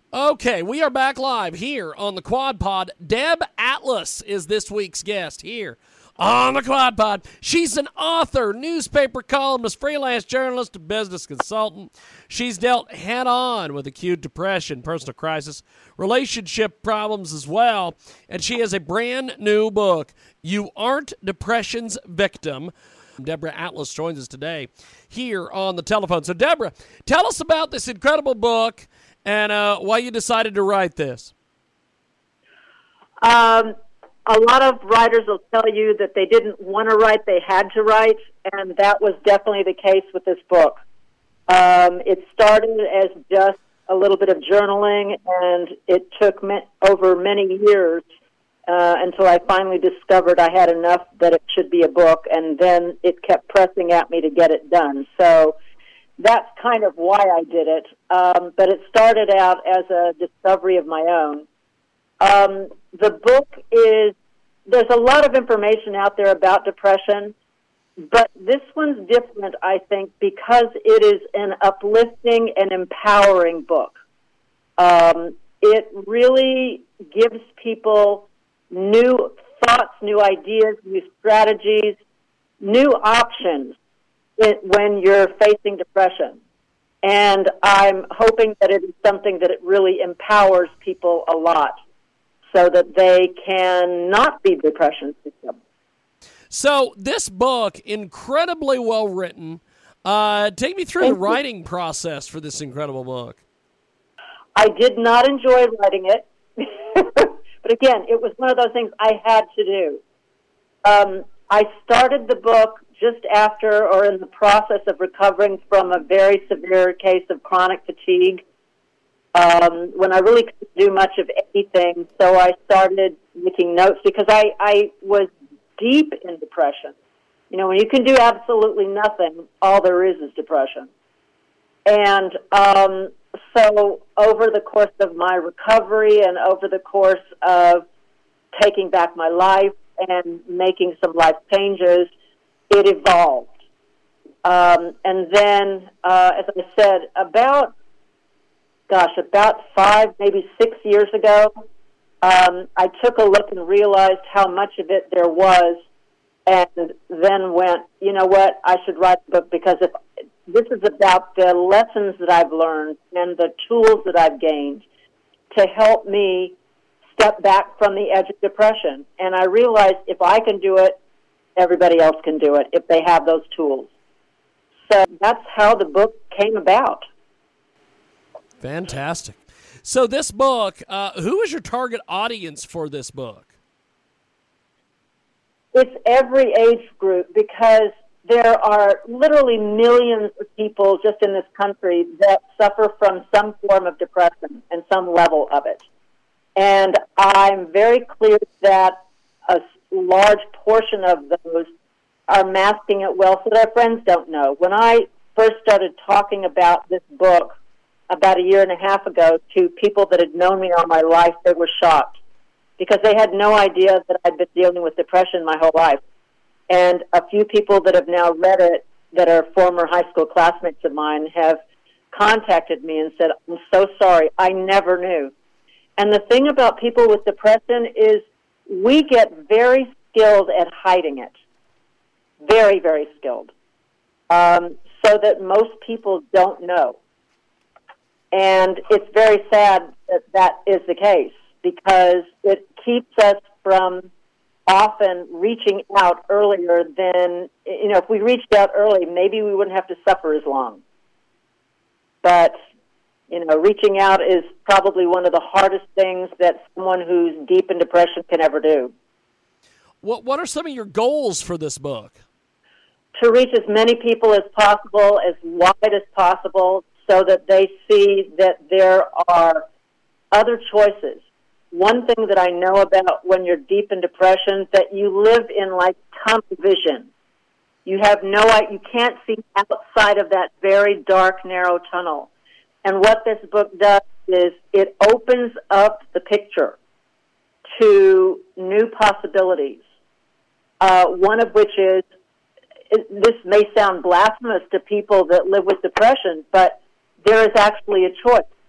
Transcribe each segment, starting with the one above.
Okay, we are back live here on the Quad Pod. Deb Atlas is this week's guest here on the Quad Pod. She's an author, newspaper columnist, freelance journalist, and business consultant. She's dealt head-on with acute depression, personal crisis, relationship problems as well, and she has a brand new book, You Aren't Depression's Victim. Deborah Atlas joins us today here on the telephone. So, Deborah, tell us about this incredible book and why you decided to write this. A lot of writers will tell you that they didn't want to write, they had to write, and that was definitely the case with this book. It started as just a little bit of journaling, and it took over many years until I finally discovered I had enough that it should be a book, and then it kept pressing at me to get it done. So that's kind of why I did it, but it started out as a discovery of my own. The book there's a lot of information out there about depression, but this one's different, I think, because it is an uplifting and empowering book. It really gives people new thoughts, new ideas, new strategies, new options when you're facing depression. And I'm hoping that it is something that it really empowers people a lot so that they can not be depression victims. So this book, incredibly well written. Take me through the writing process for this incredible book. I did not enjoy writing it, but again, it was one of those things I had to do. I started the book just after or in the process of recovering from a very severe case of chronic fatigue, when I really couldn't do much of anything. So I started making notes because I was deep in depression. You know, when you can do absolutely nothing, all there is depression. And so over the course of my recovery and over the course of taking back my life and making some life changes, it evolved. And then, as I said, about 5, maybe 6 years ago, I took a look and realized how much of it there was, and then went, you know what, I should write a book because if this is about the lessons that I've learned and the tools that I've gained to help me step back from the edge of depression. And I realized if I can do it, everybody else can do it if they have those tools. So that's how the book came about. Fantastic. So this book, who is your target audience for this book? It's every age group because there are literally millions of people just in this country that suffer from some form of depression and some level of it. And I'm very clear that a large portion of those are masking it well so their friends don't know. When I first started talking about this book about a year and a half ago to people that had known me all my life, they were shocked because they had no idea that I'd been dealing with depression my whole life. And a few people that have now read it that are former high school classmates of mine have contacted me and said, I'm so sorry, I never knew. And the thing about people with depression is we get very skilled at hiding it. Very, very skilled. So that most people don't know. And it's very sad that that is the case because it keeps us from often reaching out earlier than, you know, if we reached out early, maybe we wouldn't have to suffer as long. But, you know, reaching out is probably one of the hardest things that someone who's deep in depression can ever do. What are some of your goals for this book? To reach as many people as possible, as wide as possible, so that they see that there are other choices. One thing that I know about when you're deep in depression, that you live in like tunnel vision. You can't see outside of that very dark, narrow tunnel. And what this book does is it opens up the picture to new possibilities. One of which is, this may sound blasphemous to people that live with depression, but there is actually a choice.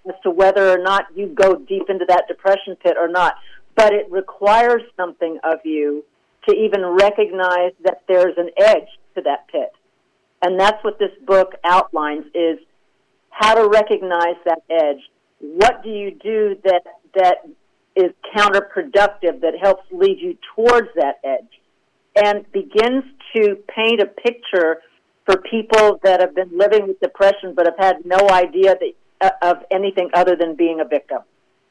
as to whether or not you go deep into that depression pit or not. But it requires something of you to even recognize that there's an edge to that pit. And that's what this book outlines, is how to recognize that edge. What do you do that is counterproductive, that helps lead you towards that edge? And begins to paint a picture for people that have been living with depression but have had no idea of anything other than being a victim.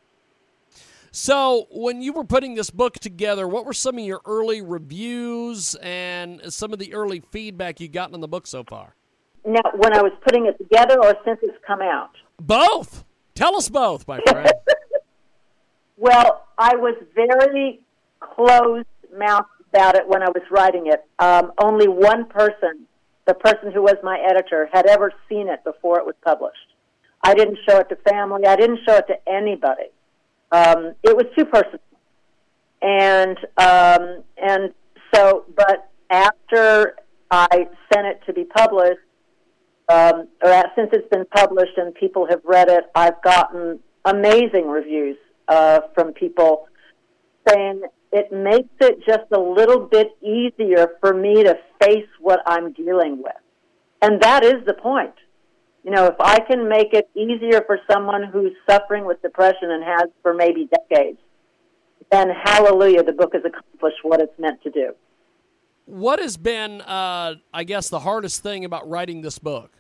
So when you were putting this book together, what were some of your early reviews and some of the early feedback you gotten on the book so far? Now, when I was putting it together or since it's come out? Both. Tell us both, my friend. Well, I was very closed-mouthed about it when I was writing it. Only one person, the person who was my editor, had ever seen it before it was published. I didn't show it to family. I didn't show it to anybody. It was too personal. And so, but after I sent it to be published, since it's been published and people have read it, I've gotten amazing reviews from people saying it makes it just a little bit easier for me to face what I'm dealing with. And that is the point. You know, if I can make it easier for someone who's suffering with depression and has for maybe decades, then hallelujah, the book has accomplished what it's meant to do. What has been, I guess, the hardest thing about writing this book?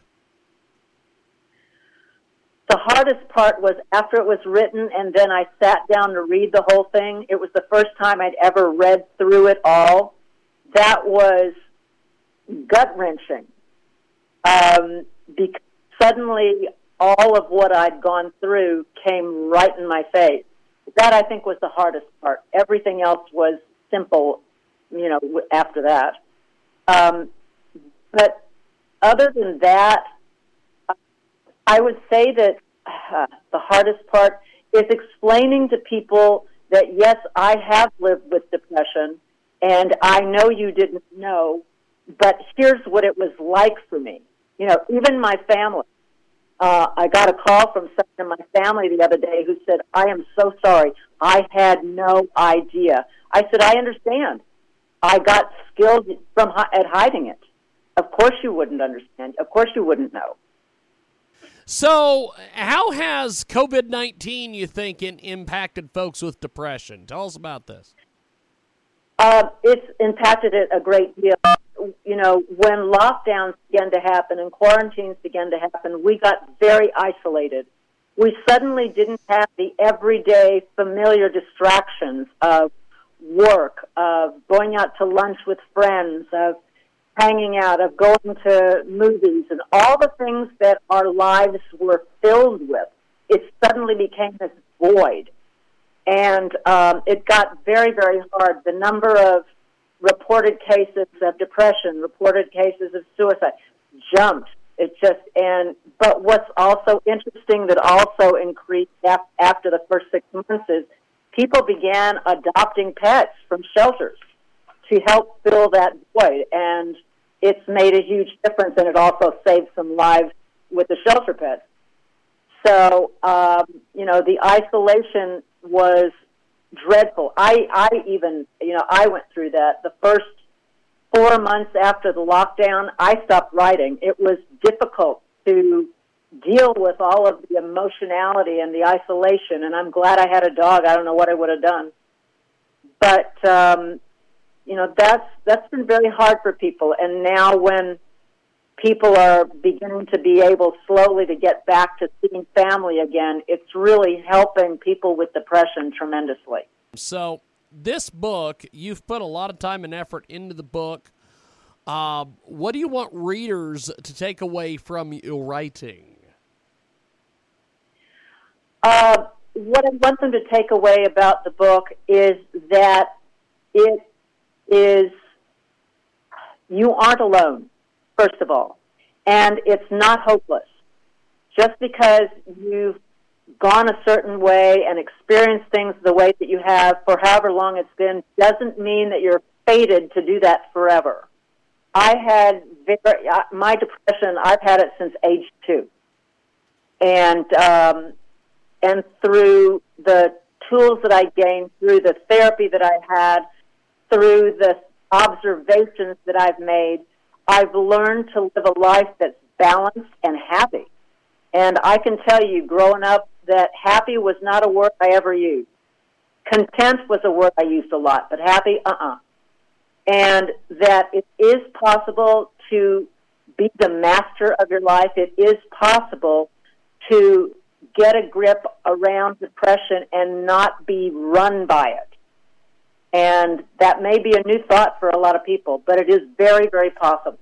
The hardest part was after it was written and then I sat down to read the whole thing. It was the first time I'd ever read through it all. That was gut-wrenching. Because suddenly all of what I'd gone through came right in my face. That, I think, was the hardest part. Everything else was simple, you know, after that. But other than that, I would say that the hardest part is explaining to people that, yes, I have lived with depression, and I know you didn't know, but here's what it was like for me. You know, even my family. I got a call from someone in my family the other day who said, I am so sorry. I had no idea. I said, I understand. I got skilled at hiding it. Of course you wouldn't understand. Of course you wouldn't know. So how has COVID-19, you think, impacted folks with depression? Tell us about this. It's impacted it a great deal. You know, when lockdowns began to happen and quarantines began to happen, we got very isolated. We suddenly didn't have the everyday familiar distractions of work, of going out to lunch with friends, of hanging out, of going to movies, and all the things that our lives were filled with. It suddenly became this void. And it got very, very hard. The number of reported cases of depression, reported cases of suicide jumped. But what's also interesting that also increased after the first 6 months is people began adopting pets from shelters to help fill that void. And it's made a huge difference, and it also saved some lives with the shelter pets. So, you know, the isolation was dreadful. I went through that. The first 4 months after the lockdown, I stopped writing. It was difficult to deal with all of the emotionality and the isolation, and I'm glad I had a dog. I don't know what I would have done. But, you know, that's been very hard for people. And now when people are beginning to be able slowly to get back to seeing family again, it's really helping people with depression tremendously. So this book, you've put a lot of time and effort into the book. What do you want readers to take away from your writing? What I want them to take away about the book is that it is, you aren't alone, first of all, and it's not hopeless. Just because you've gone a certain way and experienced things the way that you have for however long it's been doesn't mean that you're fated to do that forever. I had my depression, I've had it since age 2. And and through the tools that I gained, through the therapy that I had, through the observations that I've made, I've learned to live a life that's balanced and happy. And I can tell you, growing up, that happy was not a word I ever used. Content was a word I used a lot, but happy, And that it is possible to be the master of your life. It is possible to get a grip around depression and not be run by it. And that may be a new thought for a lot of people, but it is very, very possible.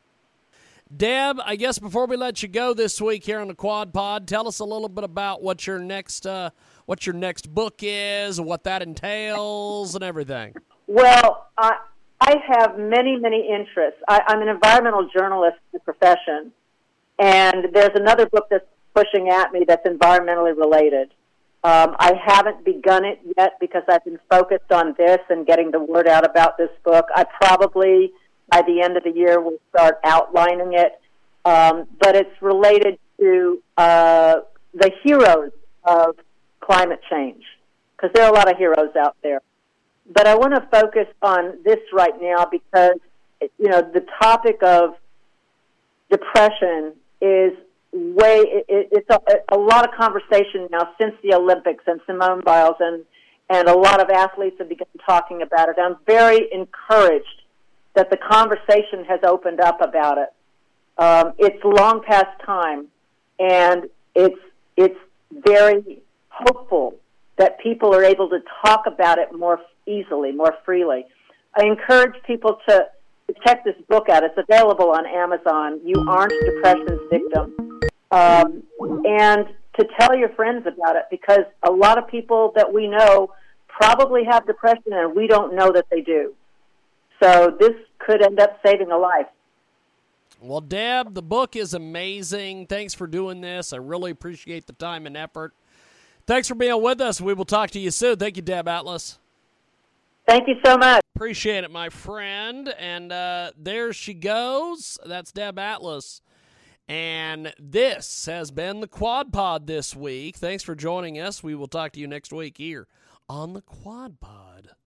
Deb, I guess before we let you go this week here on the Quad Pod, tell us a little bit about what your next book is, what that entails, and everything. Well, I have many, many interests. I'm an environmental journalist in the profession, and there's another book that's pushing at me that's environmentally related. I haven't begun it yet because I've been focused on this and getting the word out about this book. I probably, by the end of the year, will start outlining it. But it's related to the heroes of climate change, because there are a lot of heroes out there. But I want to focus on this right now because, the topic of depression is it's a lot of conversation now since the Olympics and Simone Biles and a lot of athletes have begun talking about it. I'm very encouraged that the conversation has opened up about it. It's long past time, and it's very hopeful that people are able to talk about it more easily, more freely. I encourage people to check this book out. It's available on Amazon. You Aren't Depression's Victim. And to tell your friends about it, because a lot of people that we know probably have depression and we don't know that they do. So this could end up saving a life. Well, Deb, the book is amazing. Thanks for doing this. I really appreciate the time and effort. Thanks for being with us. We will talk to you soon. Thank you, Deb Atlas. Thank you so much. Appreciate it, my friend. And there she goes. That's Deb Atlas. And this has been the Quad Pod this week. Thanks for joining us. We will talk to you next week here on the Quad Pod.